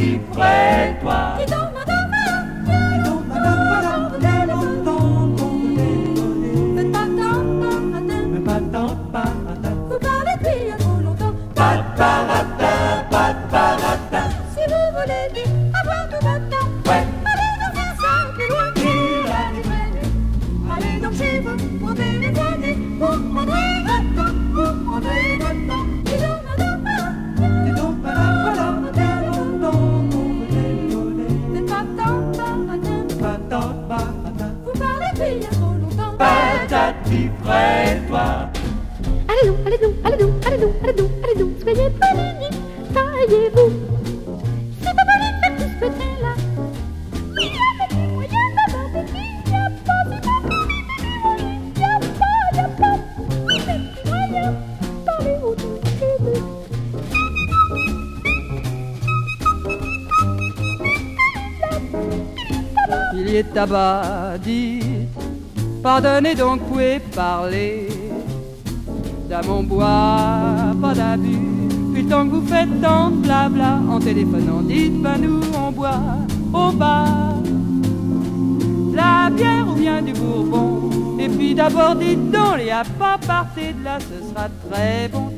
patati près toi. Vous parlez depuis un trop longtemps. Si vous voulez vite avoir tout votre temps, Ouais. allez donc faire ça plus loin. Allez donc chez vous, prenez les années, vous prendrez votre temps, vous prendrez votre temps. Vous parlez depuis un trop longtemps. Patati près toi. Allez donc, allez donc, allez donc, allez donc, allez donc, allez donc, soyez polis, taillez-vous. C'est pas poli de faire tout ce côté-là. Il y a des moyens d'avoir des filles, il y a pas, c'est pas poli, il y a pas, des petits moyens, parlez autour de vous. Il y est tabac, dites, pardonnez donc, pouvez parler. Dans mon bois, pas d'abus, putain que vous faites tant de blabla. En téléphonant, dites, ben nous on boit au bar la bière ou bien du bourbon. Et puis d'abord dites donc, les à pas partir de là, ce sera très bon.